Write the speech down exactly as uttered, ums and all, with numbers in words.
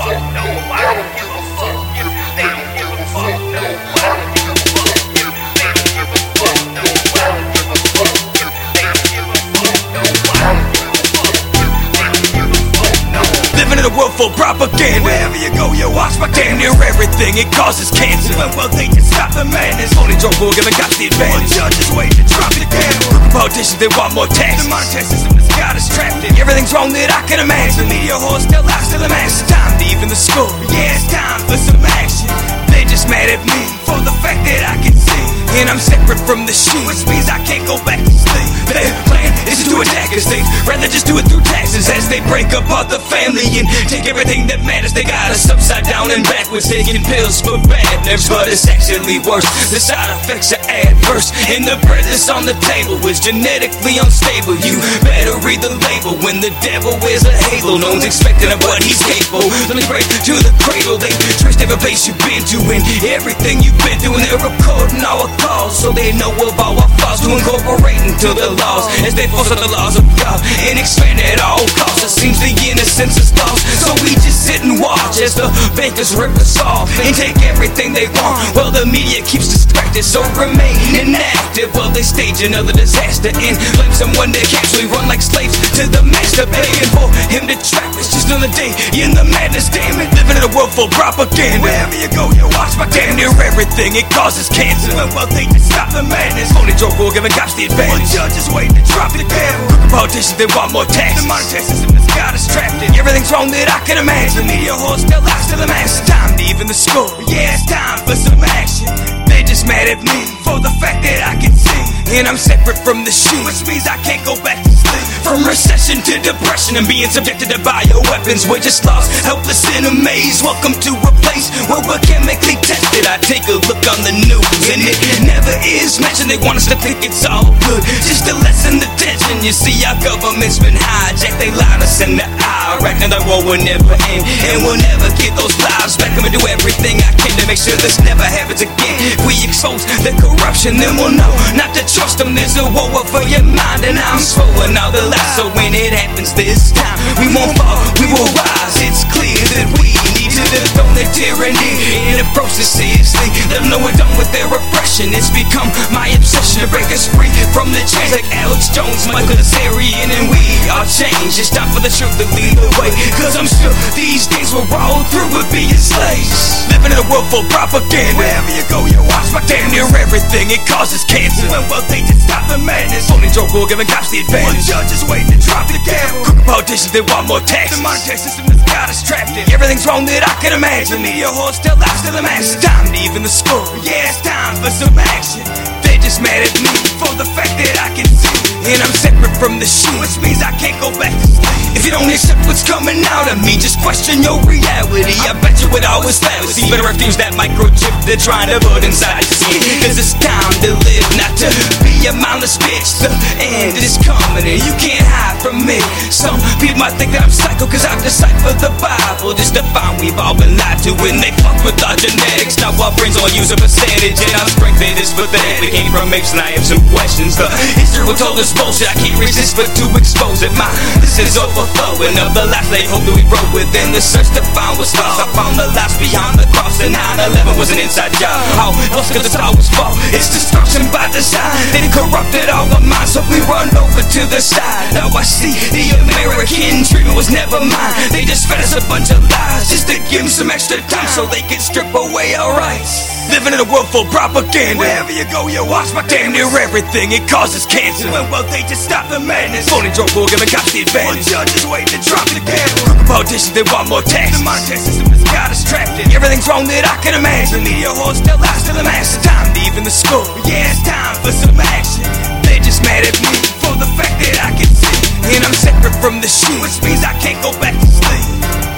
fuck, no, I don't give a fuck if they don't give a fuck, no, I don't give a fuck if they don't give a fuck, no, I don't give a fuck if they don't give a fuck, no, I don't give a fuck if they don't give a fuck, no. Living in a world full of propaganda. Wherever you go, you watch my damn near everything. It causes cancer. Well, well, they can stop the madness. Only Joe Rogan got the advantage. Well, judges waiting to drop the gavel. Crooked politicians, they want more taxes. The monetary system that's got us trapped in. Everything's wrong that I can imagine. The media whore still lies to the mass. It's time to even the score. Yeah, it's time for some action. They just mad at me for the fact that I can see. And I'm separate from the shit, which means I can't go back to sleep. Their plan is to attack us. They'd rather just do it through taxes as they break apart the family and take everything that matters. They got us upside down and backwards, taking pills for badness, but it's actually worse. The side effects are adverse, and the bread that's on the table is genetically unstable. You better read the label when the devil wears a halo. No one's expecting of what he's capable. Let me break to the cradle. They traced every place you've been to and everything you've been through, and they're recording our calls so they know of our flaws to incorporate into the laws as they force out the laws of God and expand at all costs. It seems the innocence is lost, so we just sit and watch as the bankers rip us off and take everything they want. Well, the media keeps distracted, so remain inactive while they stage another disaster and blame someone that casually run like slaves to the master, begging for him to trap us. Just another day in the madness, damn it. Living in a world full of propaganda. Wherever you go, you watch my damn near everything. It causes cancer. Well, well, they can stop the madness. Only Joe Rogan got the advantage. Well, judges waiting to drop the gavel. Crooked politicians, they want more taxes. The monetary system that's got us trapped in. Everything's wrong that I can imagine. The media whore still lies to the mass. It's time to even the score. Yeah, it's time for some action. They just mad at me for the fact that I can see, and I'm separate from the shit, which means I can't go back to sleep. From recession to depression and being subjected to bioweapons, we're just lost, helpless in a maze. Welcome to a place where we're chemically tested. I take a look on the news and it never is mentioned. They want us to think it's all good just to lessen the tension. You see, our government's been hijacked. They lied us in the Iraq, and the war will never end, and we'll never get those lives back. I'm gonna do everything I can to make sure this never happens again. If we expose the corruption, then we'll know not to trust them. There's a war for your mind, and I'm swollen all the lies. So when it happens this time, we won't fall, we will rise. It's clear that we need to dethrone the tyranny and approach this seriously. Let them know we're done with their oppression. It's become my obsession to break us free from the chains like Alex Jones, Michael Azarian, and we are changed. It's time for the truth to lead the way, cause I'm sure these days we'll roll through with being slaves. Living in a world full of propaganda. Wherever you go, you watch my damn near everything. It causes cancer. Well, well, they just stop the madness. Only Joe Rogan got the advantage. Well, judges waiting to drop the gavel. Crooked politicians, they want more taxes. The monetary system that's got us trapped in. Everything's wrong that I can imagine. The media whore still lies to the mass. It's time to even the score. Yeah, it's time for some action. They just mad at me for the fact that I can see, and I'm separate from the shit, which means I can't go back to sleep. If you don't accept what's coming out of me, just question your reality. I bet you it always fallacy. You better refuse that microchip they're trying to put inside your skin, cause it's time to live, not to be a mindless bitch. The end is coming and you can't hide from me. Some people might think that I'm psycho cause I've deciphered the Bible just to find we've all been lied to, and they fuck with our genetics. Now our brains only use a percentage and our strength it is pathetic. We came from apes and I have some questions. The history will told us bullshit, I can't resist but to expose it. My this is overflowing of the lies they hope that we wrote within the search to find what's lost. I found the lies beyond the cross, and nine eleven was an inside job. How else could the towers fall? It's destruction by design. They corrupted all the minds, so we run over to the side. Now I see the American dream was never mine. They just fed us a bunch of lies just to give them some extra time so they can strip away our rights. Living in a world full of propaganda. Wherever you go, you watch my damn near everything. It causes cancer. Well, well, they just stop the madness. Only Joe Rogan got the advantage. Well, judges waiting to drop the gavel. Crooked politicians, they want more taxes. The monetary system has got us trapped in. Everything's wrong that I can imagine. The media whore still lies to the mass. It's time to even the score. Yeah, it's time for some action. They just mad at me for the fact that I can see, and I'm separate from the shit, which means I can't go back to sleep.